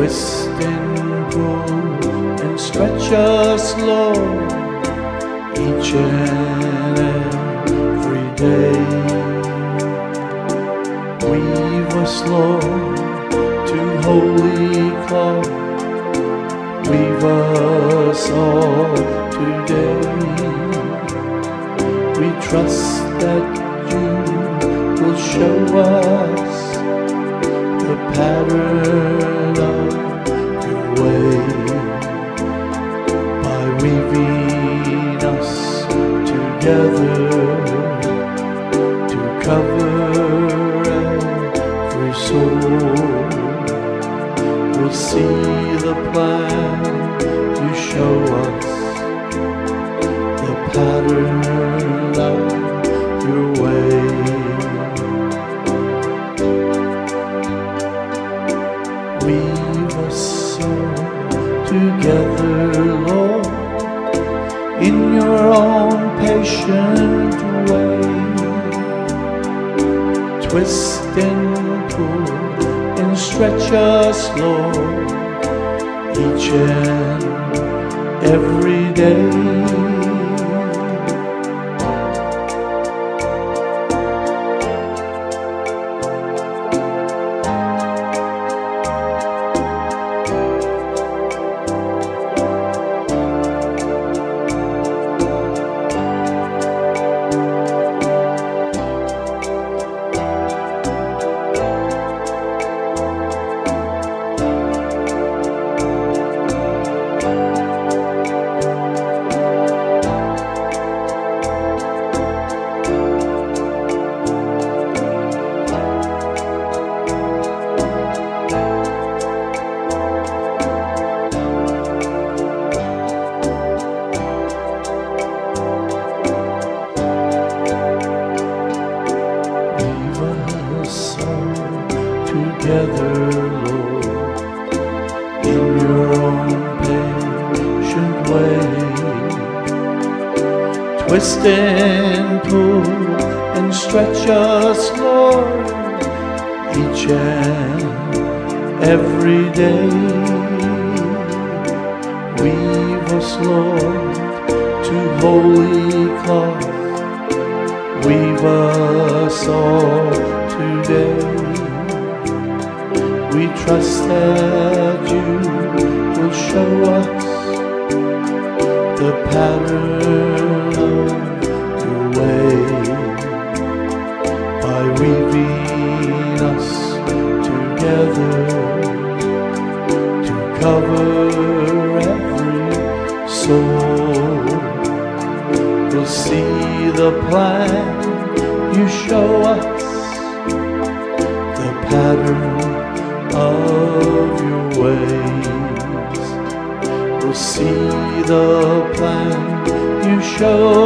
twist and pull and stretch us, Lord, each and every day. Weave us, Lord, to holy cloth. Weave us all today. We trust that you will show us the pattern of your way by weaving us together to cover every soul. We'll see the plan you show us, the pattern of your way. Weave us all together, Lord, in your own patient way. Twist and pull and stretch us, Lord, each and every day. Together, Lord, in your own patient way. Twist and pull and stretch us, Lord, each and every day. Weave us, Lord, to holy cloth. Weave us all today. We trust that you will show us the pattern of your way by weaving us together to cover every soul. We'll see the plan you show us, the pattern of your ways. We'll see the plan you show